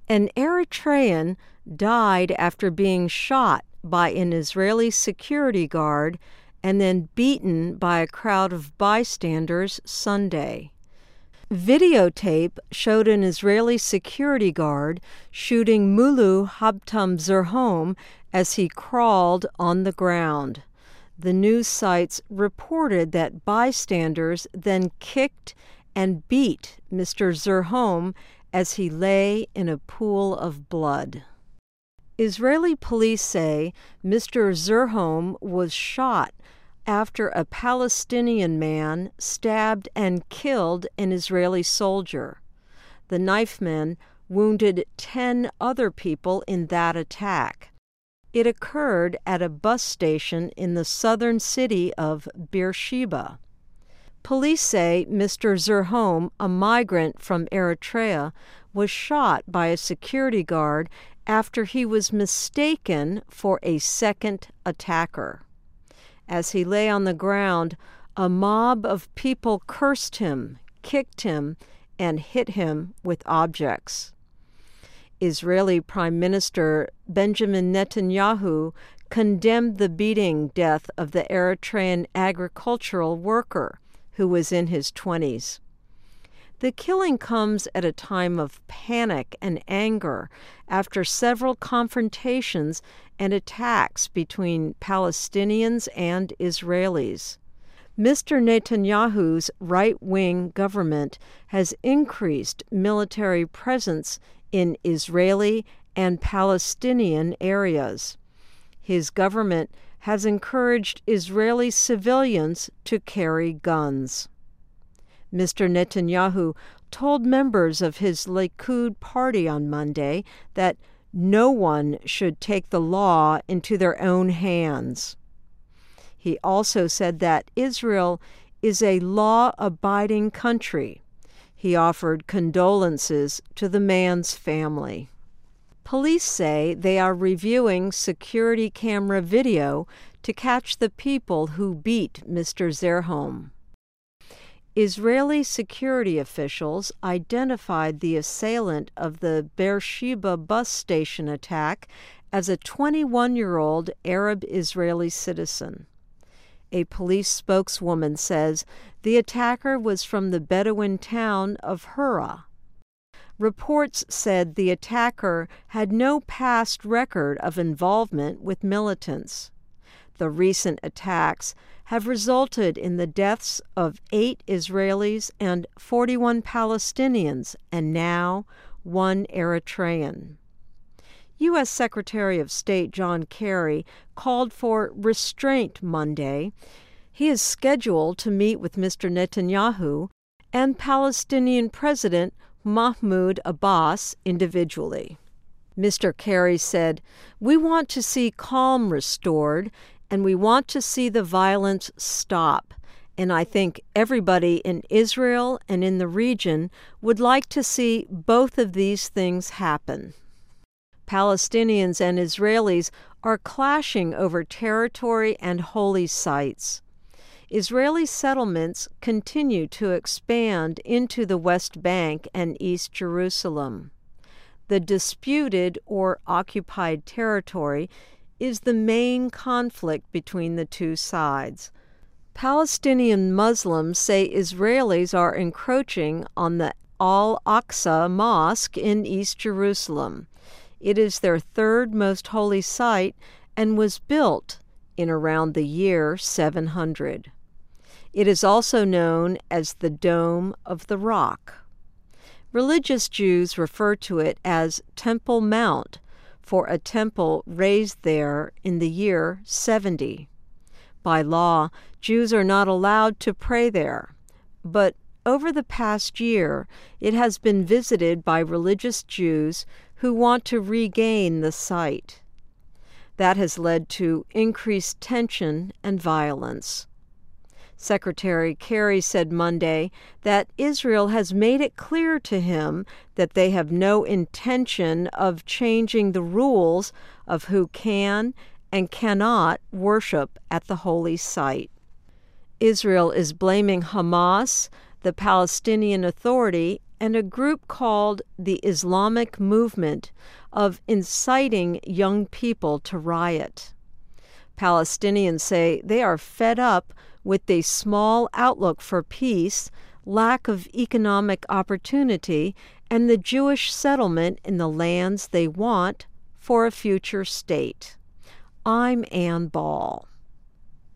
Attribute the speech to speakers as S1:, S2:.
S1: An Eritrean died after being shot by an Israeli security guard and then beaten by a crowd of bystanders Sunday. Videotape showed an Israeli security guard shooting Mulu Habtam Zerhom as he crawled on the ground. The news sites reported that bystanders then kicked and beat Mr. Zerhom as he lay in a pool of blood. Israeli police say Mr. Zerhom was shot after a Palestinian man stabbed and killed an Israeli soldier. The knifeman wounded 10 other people in that attack. It occurred at a bus station in the southern city of Beersheba. Police say Mr. Zerhom, a migrant from Eritrea, was shot by a security guard after he was mistaken for a second attacker. As he lay on the ground, a mob of people cursed him, kicked him, and hit him with objects. Israeli Prime Minister Benjamin Netanyahu condemned the beating death of the Eritrean agricultural worker, who was in his 20s. The killing comes at a time of panic and anger after several confrontations and attacks between Palestinians and Israelis. Mr. Netanyahu's right-wing government has increased military presence in Israeli and Palestinian areas. His government has encouraged Israeli civilians to carry guns. Mr. Netanyahu told members of his Likud party on Monday that no one should take the law into their own hands. He also said that Israel is a law-abiding country. He offered condolences to the man's family. Police say they are reviewing security camera video to catch the people who beat Mr. Zerhom. Israeli security officials identified the assailant of the Beersheba bus station attack as a 21-year-old Arab Israeli citizen. A police spokeswoman says the attacker was from the Bedouin town of Hura. Reports said the attacker had no past record of involvement with militants. The recent attacks have resulted in the deaths of 8 Israelis and 41 Palestinians, and now 1 Eritrean. U.S. Secretary of State John Kerry called for restraint Monday. He is scheduled to meet with Mr. Netanyahu and Palestinian President Mahmoud Abbas individually. Mr. Kerry said, "We want to see calm restored, and we want to see the violence stop. And I think everybody in Israel and in the region would like to see both of these things happen." Palestinians and Israelis are clashing over territory and holy sites. Israeli settlements continue to expand into the West Bank and East Jerusalem. The disputed or occupied territory is the main conflict between the two sides. Palestinian Muslims say Israelis are encroaching on the Al-Aqsa Mosque in East Jerusalem. It is their third most holy site and was built in around the year 700. It is also known as the Dome of the Rock. Religious Jews refer to it as Temple Mount, for a temple raised there in the year 70. By law, Jews are not allowed to pray there, but over the past year, it has been visited by religious Jews who want to regain the site. That has led to increased tension and violence. Secretary Kerry said Monday that Israel has made it clear to him that they have no intention of changing the rules of who can and cannot worship at the holy site. Israel is blaming Hamas, the Palestinian Authority, and a group called the Islamic Movement of inciting young people to riot. Palestinians say they are fed up with a small outlook for peace, lack of economic opportunity, and the Jewish settlement in the lands they want for a future state. I'm Ann Ball.